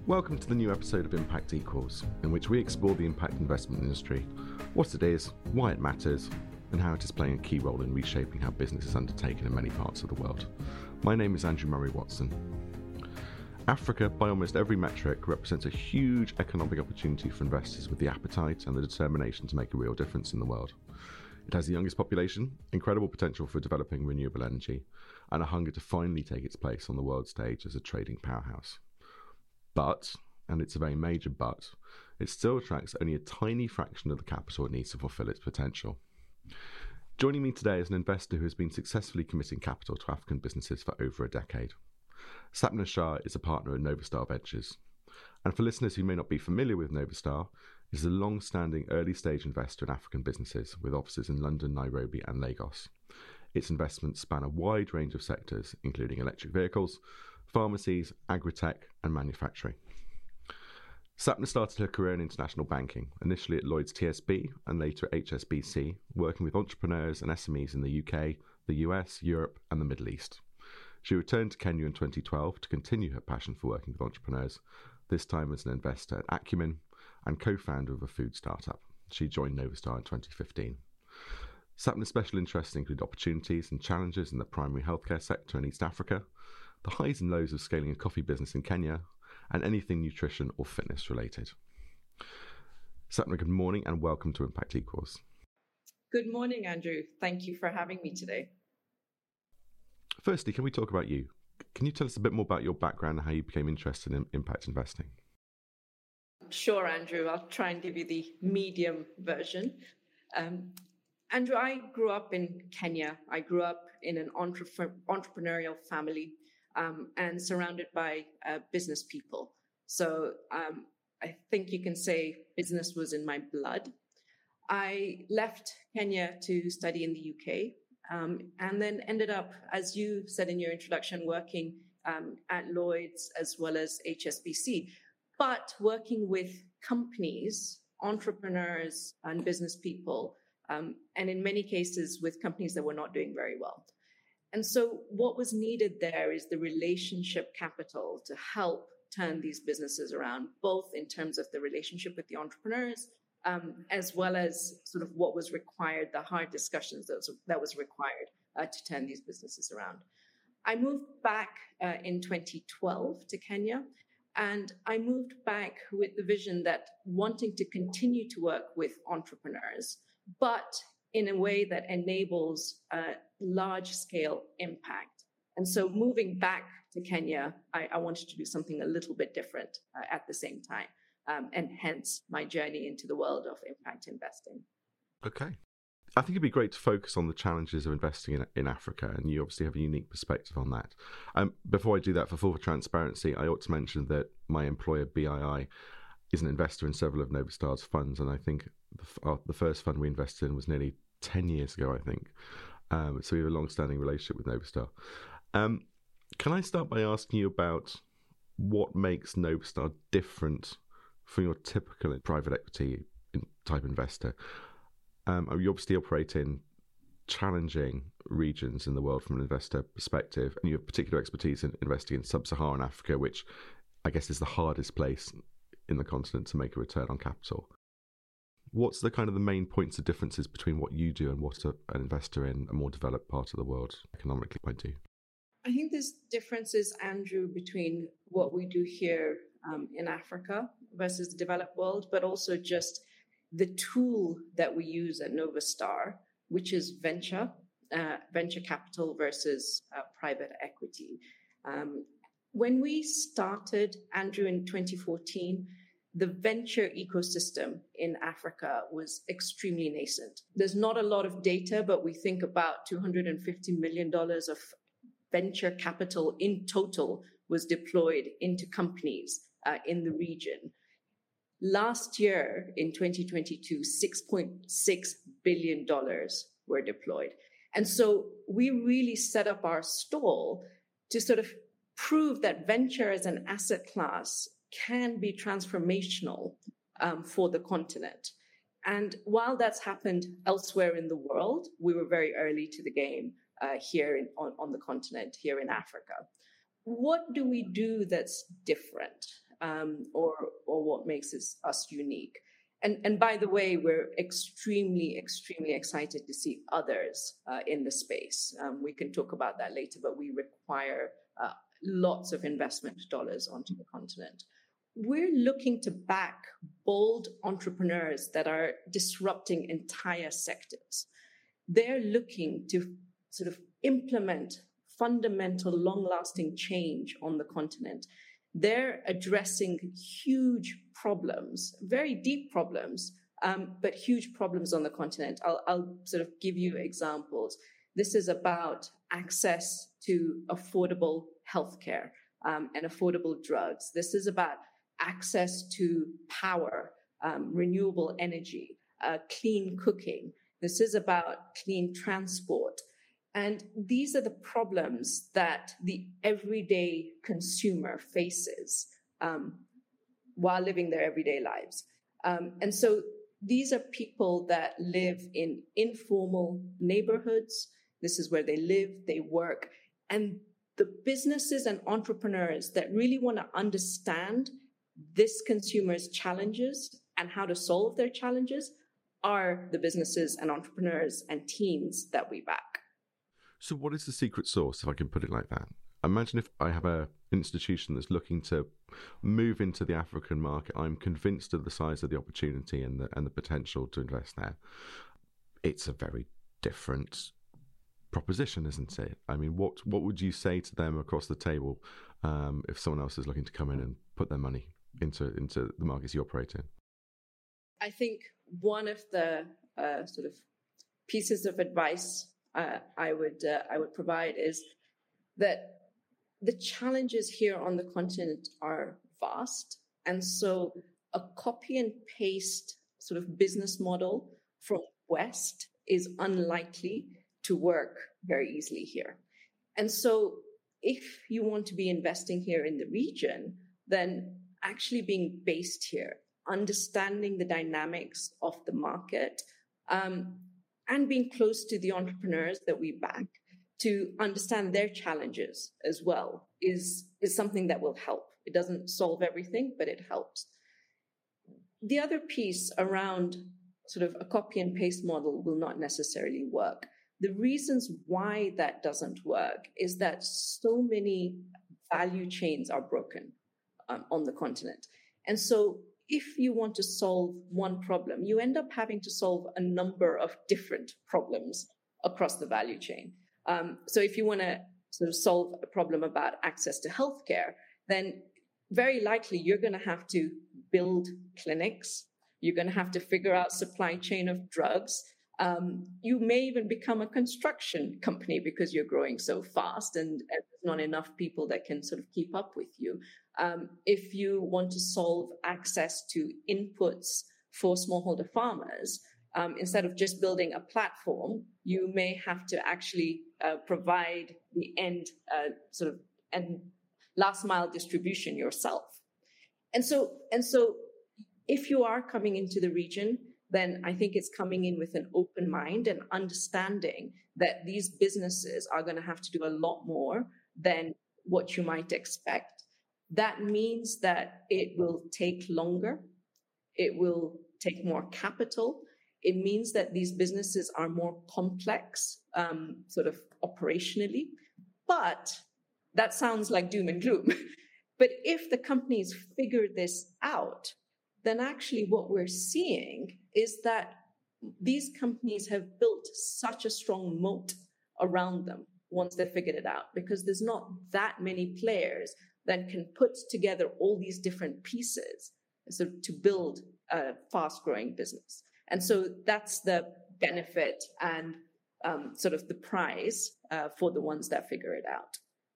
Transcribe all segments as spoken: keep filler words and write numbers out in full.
Welcome to the new episode of Impact Equals, in which we explore the impact investment industry, what it is, why it matters, and how it is playing a key role in reshaping how business is undertaken in many parts of the world. My name is Andrew Murray Watson. Africa, by almost every metric, represents a huge economic opportunity for investors with the appetite and the determination to make a real difference in the world. It has the youngest population, incredible potential for developing renewable energy, and a hunger to finally take its place on the world stage as a trading powerhouse. But, and it's a very major but, it still attracts only a tiny fraction of the capital it needs to fulfill its potential. Joining me today is an investor who has been successfully committing capital to African businesses for over a decade. Sapna Shah is a partner at Novastar Ventures. And for listeners who may not be familiar with Novastar, it is a long-standing early-stage investor in African businesses with offices in London, Nairobi and Lagos. Its investments span a wide range of sectors, including electric vehicles, pharmacies, agri-tech and manufacturing. Sapna started her career in international banking, initially at Lloyds T S B and later at H S B C, working with entrepreneurs and S M Es in the U K, the U S, Europe and the Middle East. She returned to Kenya in twenty twelve to continue her passion for working with entrepreneurs, this time as an investor at Acumen and co-founder of a food startup. She joined Novastar in twenty fifteen. Sapna's special interests include opportunities and challenges in the primary healthcare sector in East Africa, the highs and lows of scaling a coffee business in Kenya, and anything nutrition or fitness related. Sapna, good morning and welcome to Impact Equals. Good morning, Andrew. Thank you for having me today. Firstly, can we talk about you? Can you tell us a bit more about your background and how you became interested in impact investing? Sure, Andrew. I'll try and give you the medium version. Um, Andrew, I grew up in Kenya. I grew up in an entre- entrepreneurial family um, and surrounded by uh, business people. So um, I think you can say business was in my blood. I left Kenya to study in the U K. Um, and then ended up, as you said in your introduction, working um, at Lloyds as well as H S B C, but working with companies, entrepreneurs and business people, um, and in many cases with companies that were not doing very well. And so what was needed there is the relationship capital to help turn these businesses around, both in terms of the relationship with the entrepreneurs, Um, as well as sort of what was required, the hard discussions that was, that was required uh, to turn these businesses around. I moved back uh, in twenty twelve to Kenya, and I moved back with the vision that wanting to continue to work with entrepreneurs, but in a way that enables uh, large-scale impact. And so moving back to Kenya, I, I wanted to do something a little bit different uh, at the same time. Um, and hence my journey into the world of impact investing. Okay. I think it'd be great to focus on the challenges of investing in, in Africa, and you obviously have a unique perspective on that. Um, before I do that, for full transparency, I ought to mention that my employer, B I I, is an investor in several of Novastar's funds, and I think the, uh, the first fund we invested in was nearly ten years ago, I think. Um, so we have a long-standing relationship with Novastar. Um, can I start by asking you about what makes Novastar different from your typical private equity type investor? Um, you obviously operate in challenging regions in the world from an investor perspective, and you have particular expertise in investing in sub-Saharan Africa, which I guess is the hardest place in the continent to make a return on capital. What's the kind of the main points of differences between what you do and what a, an investor in a more developed part of the world economically might do? I think there's differences, Andrew, between what we do here um, in Africa versus the developed world, but also just the tool that we use at Novastar, which is venture, uh, venture capital versus uh, private equity. Um, when we started, Andrew, in twenty fourteen, the venture ecosystem in Africa was extremely nascent. There's not a lot of data, but we think about two hundred fifty million dollars of venture capital in total was deployed into companies uh, in the region. Last year, in twenty twenty-two, six point six billion dollars were deployed. And so we really set up our stall to sort of prove that venture as an asset class can be transformational um, for the continent. And while that's happened elsewhere in the world, we were very early to the game uh, here in, on, on the continent, here in Africa. What do we do that's different? um, or or what makes us, us unique. And, and by the way, we're extremely, extremely excited to see others uh, in the space. Um, we can talk about that later, but we require uh, lots of investment dollars onto the continent. We're looking to back bold entrepreneurs that are disrupting entire sectors. They're looking to sort of implement fundamental, long-lasting change on the continent. They're addressing huge problems, very deep problems, um, but huge problems on the continent. I'll, I'll sort of give you examples. This is about access to affordable healthcare um, and affordable drugs. This is about access to power, um, renewable energy, uh, clean cooking. This is about clean transport. And these are the problems that the everyday consumer faces um, while living their everyday lives. Um, and so these are people that live in informal neighborhoods. This is where they live, they work. And the businesses and entrepreneurs that really want to understand this consumer's challenges and how to solve their challenges are the businesses and entrepreneurs and teams that we back. So what is the secret sauce, if I can put it like that? Imagine if I have an institution that's looking to move into the African market. I'm convinced of the size of the opportunity and the and the potential to invest there. It's a very different proposition, isn't it? I mean, what what would you say to them across the table um, if someone else is looking to come in and put their money into into the markets you operate in? I think one of the uh, sort of pieces of advice Uh, I would uh, I would provide is that the challenges here on the continent are vast, and so a copy and paste sort of business model from West is unlikely to work very easily here. And so if you want to be investing here in the region, then actually being based here, understanding the dynamics of the market, um, and being close to the entrepreneurs that we back to understand their challenges as well is, is something that will help. It doesn't solve everything, but it helps. The other piece around sort of a copy and paste model will not necessarily work. The reasons why that doesn't work is that so many value chains are broken um, on the continent. And so if you want to solve one problem, you end up having to solve a number of different problems across the value chain. Um, so if you want to sort of solve a problem about access to healthcare, then very likely you're going to have to build clinics. You're going to have to figure out supply chain of drugs. Um, you may even become a construction company because you're growing so fast and, and there's not enough people that can sort of keep up with you. Um, if you want to solve access to inputs for smallholder farmers, um, instead of just building a platform, you may have to actually uh, provide the end uh, sort of and last mile distribution yourself. And so, and so, if you are coming into the region, then I think it's coming in with an open mind and understanding that these businesses are going to have to do a lot more than what you might expect. That means that it will take longer. It will take more capital. It means that these businesses are more complex, um, sort of operationally. But that sounds like doom and gloom. But if the companies figure this out, then actually what we're seeing is that these companies have built such a strong moat around them once they figured it out, because there's not that many players that can put together all these different pieces so to build a fast-growing business. And so that's the benefit and um, sort of the prize uh, for the ones that figure it out.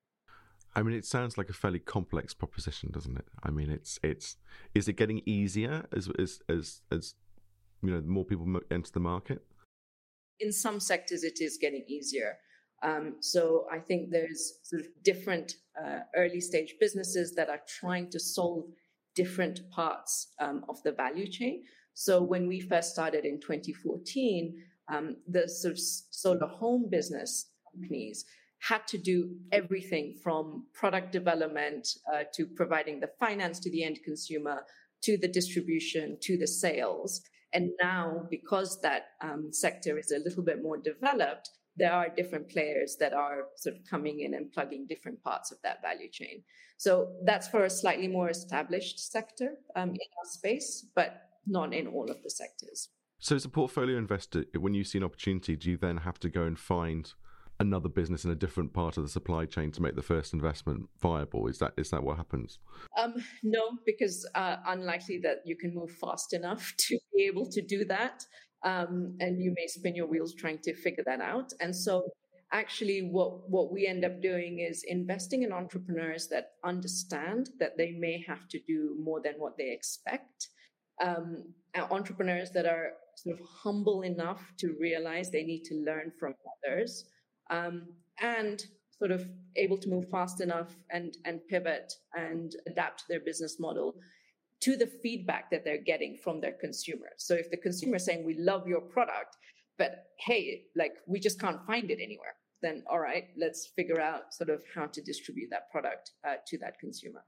I mean, it sounds like a fairly complex proposition, doesn't it? I mean, it's it's is it getting easier as as as, as you know, more people enter the market? In some sectors, it is getting easier. Um, so I think there's sort of different uh, early stage businesses that are trying to solve different parts um, of the value chain. So when we first started in twenty fourteen, um, the sort of solar home business companies had to do everything from product development uh, to providing the finance to the end consumer, to the distribution, to the sales. And now, because that um, sector is a little bit more developed, there are different players that are sort of coming in and plugging different parts of that value chain. So that's for a slightly more established sector um, in our space, but not in all of the sectors. So as a portfolio investor, when you see an opportunity, do you then have to go and find another business in a different part of the supply chain to make the first investment viable? Is that is that what happens? Um, no, because uh, unlikely that you can move fast enough to be able to do that. Um, and you may spin your wheels trying to figure that out. And so actually what, what we end up doing is investing in entrepreneurs that understand that they may have to do more than what they expect. Um, entrepreneurs that are sort of humble enough to realize they need to learn from others. Um, and sort of able to move fast enough and, and pivot and adapt their business model to the feedback that they're getting from their consumers. So if the consumer is saying, we love your product, but hey, like we just can't find it anywhere, then all right, let's figure out sort of how to distribute that product uh, to that consumer.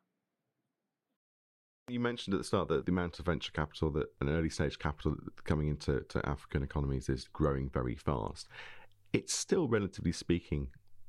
You mentioned at the start that the amount of venture capital, that an early stage capital coming into to African economies is growing very fast. It's still, relatively speaking,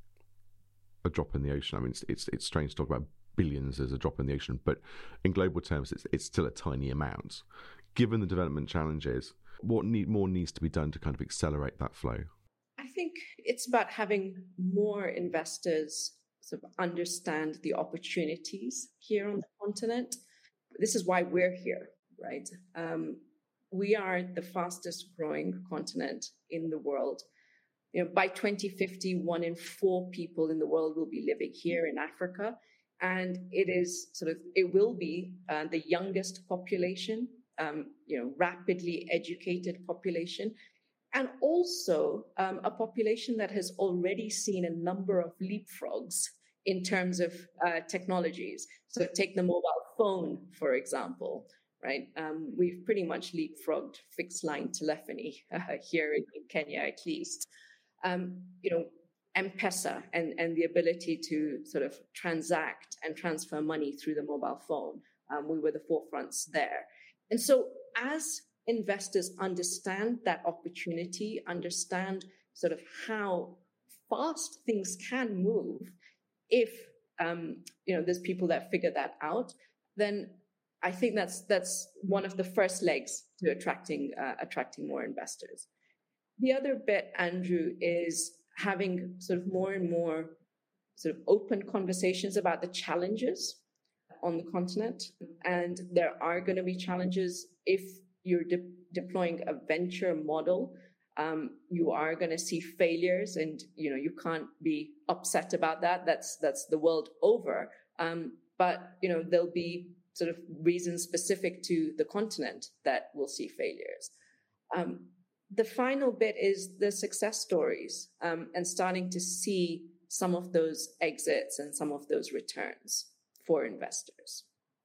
a drop in the ocean. I mean, it's it's, it's strange to talk about billions as a drop in the ocean, but in global terms, it's it's still a tiny amount. Given the development challenges, what need more needs to be done to kind of accelerate that flow? I think it's about having more investors sort of understand the opportunities here on the continent. This is why we're here, right? Um, we are the fastest growing continent in the world. You know, by twenty fifty, one in four people in the world will be living here in Africa. And it is sort of, it will be uh, the youngest population, um, you know, rapidly educated population, and also um, a population that has already seen a number of leapfrogs in terms of uh, technologies. So take the mobile phone, for example, right? Um, we've pretty much leapfrogged fixed line telephony uh, here in, in Kenya, at least. Um, you know, M-Pesa and, and the ability to sort of transact and transfer money through the mobile phone. Um, we were the forefronts there. And so as investors understand that opportunity, understand sort of how fast things can move, if um, you know there's people that figure that out, then I think that's that's one of the first legs to attracting uh, attracting more investors. The other bit, Andrew, is having sort of more and more sort of open conversations about the challenges on the continent. And there are going to be challenges if you're de- deploying a venture model. Um, you are going to see failures, and you know you can't be upset about that. That's that's the world over. Um, but you know there'll be sort of reasons specific to the continent that will see failures. Um, the final bit is the success stories, um, and starting to see some of those exits and some of those returns for investors.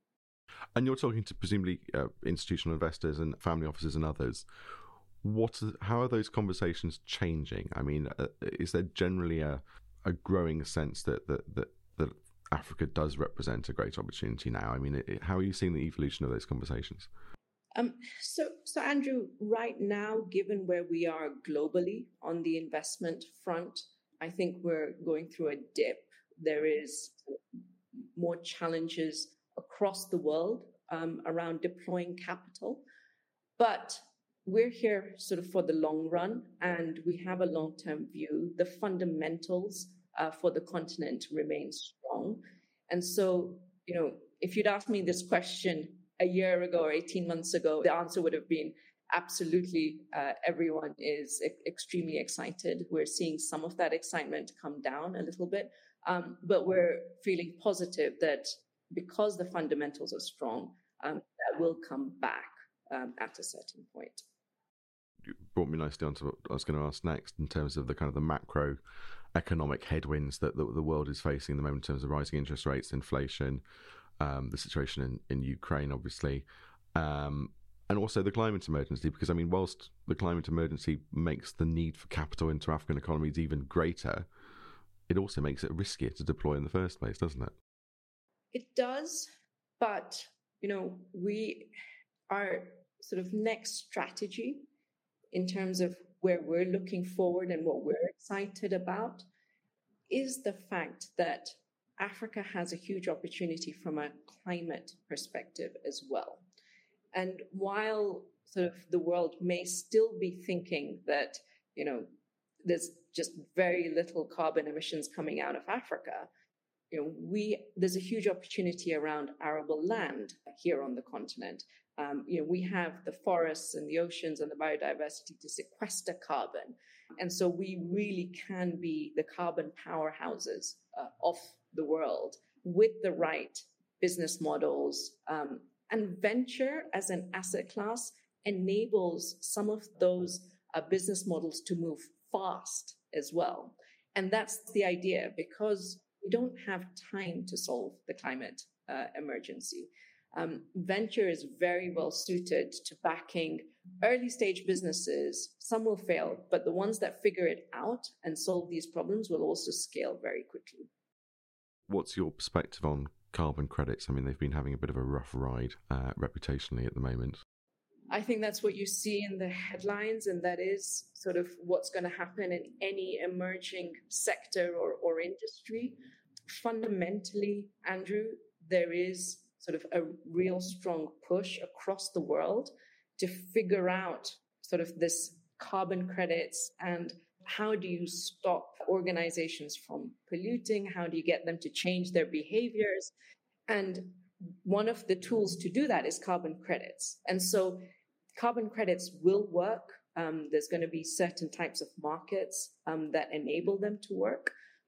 And you're talking to presumably uh, institutional investors and family offices and others. What? How are those conversations changing? I mean, uh, is there generally a, a growing sense that, that that that Africa does represent a great opportunity now? I mean, it, how are you seeing the evolution of those conversations? Um, so, so Andrew, right now, given where we are globally on the investment front, I think we're going through a dip. There is more challenges across the world um, around deploying capital, but we're here sort of for the long run, and we have a long-term view. The fundamentals uh, for the continent remain strong. And so, you know, if you'd asked me this question a year ago or eighteen months ago, the answer would have been absolutely. Uh, everyone is e- extremely excited. We're seeing some of that excitement come down a little bit, um, but we're feeling positive that because the fundamentals are strong, um, that will come back um, at a certain point. You brought me nicely onto what I was going to ask next in terms of the kind of the macro economic headwinds that the, the world is facing at the moment in terms of rising interest rates, inflation, um, the situation in, in Ukraine, obviously, um, and also the climate emergency. Because, I mean, whilst the climate emergency makes the need for capital into African economies even greater, it also makes it riskier to deploy in the first place, doesn't it? It does, but you know, we our sort of next strategy in terms of where we're looking forward and what we're excited about is the fact that Africa has a huge opportunity from a climate perspective as well. And while sort of the world may still be thinking that, you know, there's just very little carbon emissions coming out of Africa, you know, we there's a huge opportunity around arable land here on the continent. Um, you know, we have the forests and the oceans and the biodiversity to sequester carbon. And so we really can be the carbon powerhouses uh, of the world with the right business models. Um, and venture as an asset class enables some of those uh, business models to move fast as well. And that's the idea, because we don't have time to solve the climate uh, emergency. Um, venture is very well suited to backing early stage businesses. Some will fail, but the ones that figure it out and solve these problems will also scale very quickly. What's your perspective on carbon credits? I mean, they've been having a bit of a rough ride uh, reputationally at the moment. I think that's what you see in the headlines, and that is sort of what's going to happen in any emerging sector or, or industry. Fundamentally, Andrew, there is sort of a real strong push across the world to figure out sort of this carbon credits and how do you stop organizations from polluting? How do you get them to change their behaviors? And one of the tools to do that is carbon credits. And so carbon credits will work. Um, there's going to be certain types of markets um, that enable them to work.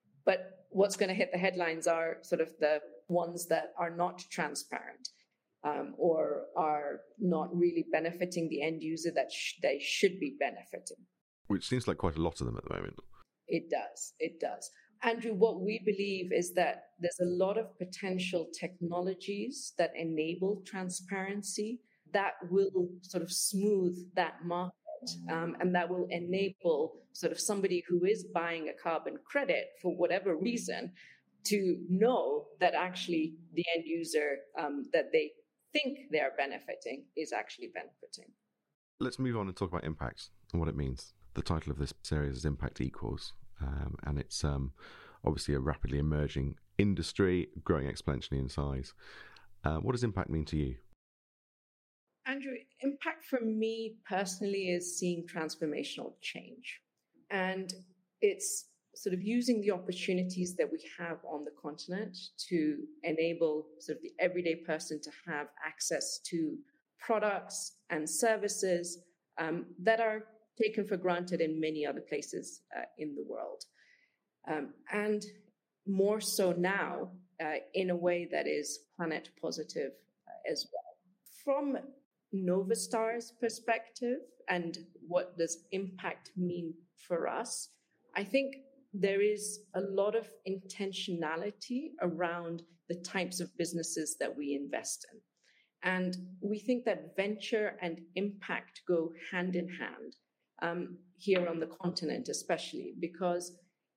But what's going to hit the headlines are sort of the ones that are not transparent um, or are not really benefiting the end user that sh- they should be benefiting. Which seems like quite a lot of them at the moment. It does. It does. Andrew, what we believe is that there's a lot of potential technologies that enable transparency that will sort of smooth that market. Um, and that will enable sort of somebody who is buying a carbon credit for whatever reason to know that actually the end user um, that they think they are benefiting is actually benefiting. Let's move on and talk about impact and what it means. The title of this series is Impact Equals, um, and it's um, obviously a rapidly emerging industry, growing exponentially in size. Uh, what does impact mean to you? Andrew, impact for me personally is seeing transformational change. And it's sort of using the opportunities that we have on the continent to enable sort of the everyday person to have access to products and services um, that are taken for granted in many other places uh, in the world. Um, and more so now uh, in a way that is planet positive uh, as well. From Novastar's perspective and what does impact mean for us, I think there is a lot of intentionality around the types of businesses that we invest in. And we think that venture and impact go hand in hand um, here on the continent, especially because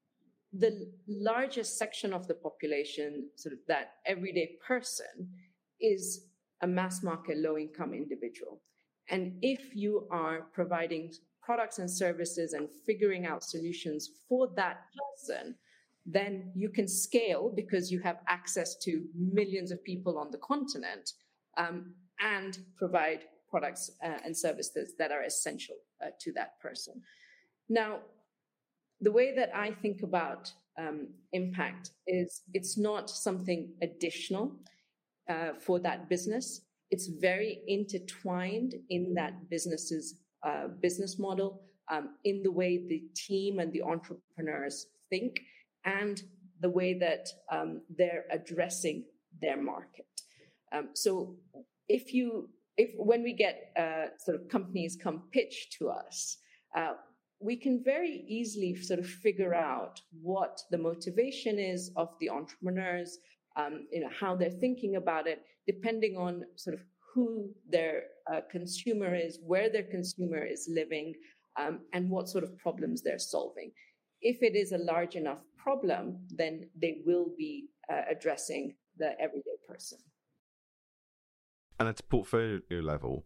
the largest section of the population, sort of that everyday person, is a mass market low-income individual. And if you are providing products and services and figuring out solutions for that person, then you can scale because you have access to millions of people on the continent um, and provide products uh, and services that are essential uh, to that person. Now, the way that I think about um, impact is it's not something additional Uh, for that business. It's very intertwined in that business's uh, business model, um, in the way the team and the entrepreneurs think, and the way that um, they're addressing their market. Um, so, if you, if when we get uh, sort of companies come pitch to us, uh, we can very easily sort of figure out what the motivation is of the entrepreneurs. Um, you know, how they're thinking about it, depending on sort of who their uh, consumer is, where their consumer is living, um, and what sort of problems they're solving. If it is a large enough problem, then they will be uh, addressing the everyday person. And at a portfolio level,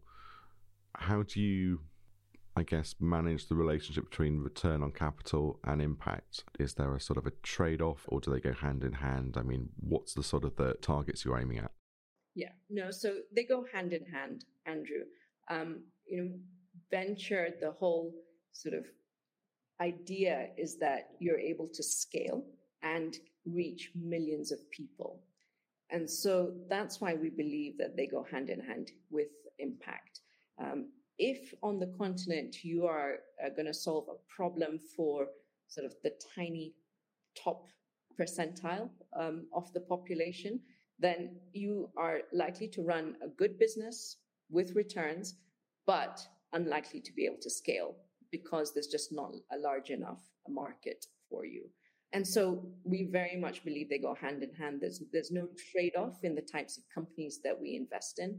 how do you, I guess, manage the relationship between return on capital and impact? Is there a sort of a trade-off, or do they go hand in hand? I mean, what's the sort of the targets you're aiming at? Yeah, no, so they go hand in hand, Andrew. Um, you know, venture, the whole sort of idea is that you're able to scale and reach millions of people. And so that's why we believe that they go hand in hand with impact. Um, if on the continent you are uh, going to solve a problem for sort of the tiny top percentile um, of the population, then you are likely to run a good business with returns, but unlikely to be able to scale because there's just not a large enough market for you. And so we very much believe they go hand in hand. There's, there's no trade-off in the types of companies that we invest in.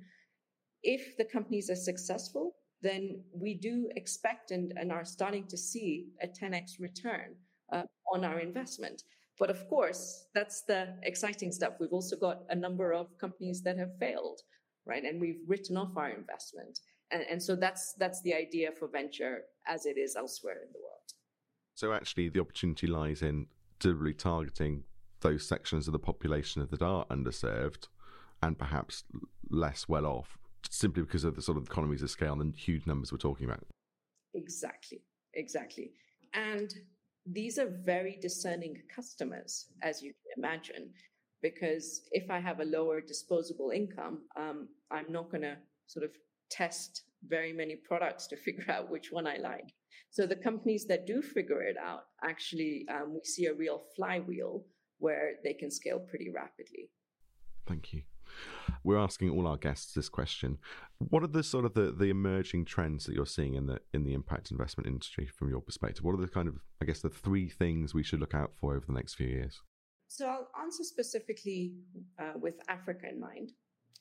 If the companies are successful, then we do expect and, and are starting to see a ten x return uh, on our investment. But of course, that's the exciting stuff. We've also got a number of companies that have failed, right? And we've written off our investment. And, and so that's that's the idea for venture as it is elsewhere in the world. So actually the opportunity lies in deliberately targeting those sections of the population that are underserved and perhaps less well off, simply because of the sort of economies of scale and huge numbers we're talking about. Exactly, exactly. And these are very discerning customers, as you can imagine, because if I have a lower disposable income, um, I'm not going to sort of test very many products to figure out which one I like. So the companies that do figure it out, actually, um, we see a real flywheel where they can scale pretty rapidly. Thank you. We're asking all our guests this question. What are the sort of the, the emerging trends that you're seeing in the in the impact investment industry from your perspective? What are the kind of, I guess, the three things we should look out for over the next few years? So I'll answer specifically uh, with Africa in mind.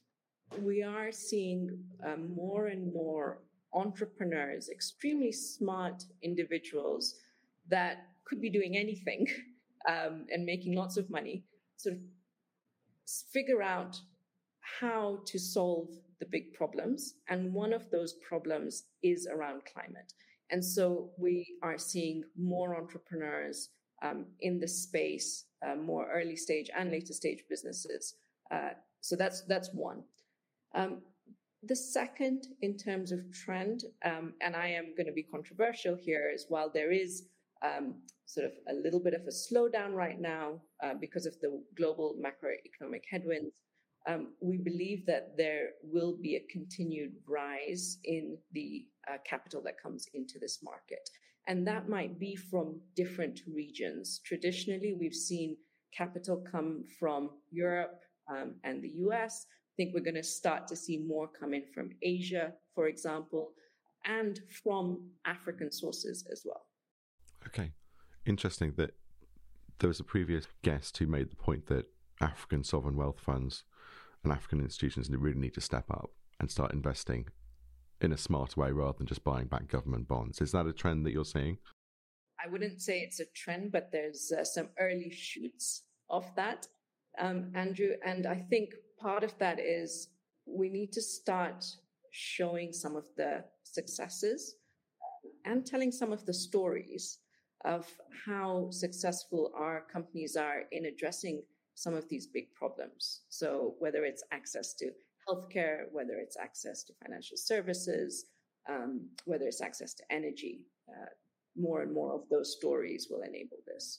We are seeing uh, more and more entrepreneurs, extremely smart individuals that could be doing anything um, and making lots of money, sort of figure out how to solve the big problems. And one of those problems is around climate. And so we are seeing more entrepreneurs um, in the space, uh, more early stage and later stage businesses. Uh, so that's that's one. Um, the second, in terms of trend, um, and I am going to be controversial here as well, there is um, sort of a little bit of a slowdown right now uh, because of the global macroeconomic headwinds. Um, we believe that there will be a continued rise in the uh, capital that comes into this market. And that might be from different regions. Traditionally, we've seen capital come from Europe um, and the U S. I think we're going to start to see more come in from Asia, for example, and from African sources as well. Okay. Interesting that there was a previous guest who made the point that African sovereign wealth funds and African institutions really need to step up and start investing in a smart way rather than just buying back government bonds. Is that a trend that you're seeing? I wouldn't say it's a trend, but there's uh, some early shoots of that, um, Andrew. And I think part of that is we need to start showing some of the successes and telling some of the stories of how successful our companies are in addressing some of these big problems. So whether it's access to healthcare, whether it's access to financial services, um, whether it's access to energy, uh, more and more of those stories will enable this.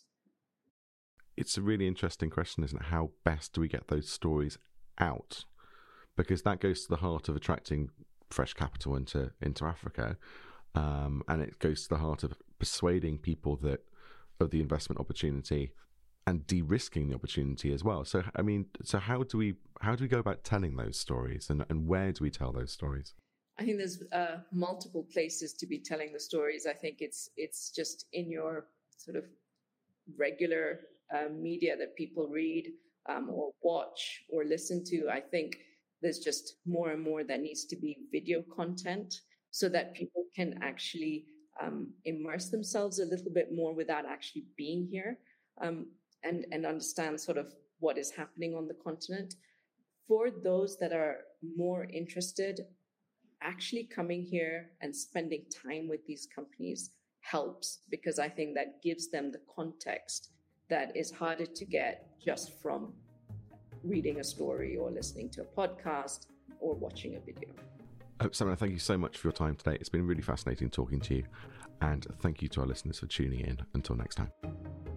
It's a really interesting question, isn't it? How best do we get those stories out? Because that goes to the heart of attracting fresh capital into, into Africa. Um, and it goes to the heart of persuading people that of the investment opportunity and de-risking the opportunity as well. So, I mean, so how do we how do we go about telling those stories, and, and where do we tell those stories? I think there's uh, multiple places to be telling the stories. I think it's it's just in your sort of regular uh, media that people read um, or watch or listen to. I think there's just more and more that needs to be video content so that people can actually um, immerse themselves a little bit more without actually being here. um, and, and understand sort of what is happening on the continent. For those that are more interested, actually coming here and spending time with these companies helps, because I think that gives them the context that is harder to get just from reading a story or listening to a podcast or watching a video. Uh, Samina, thank you so much for your time today. It's been really fascinating talking to you, and thank you to our listeners for tuning in. Until next time.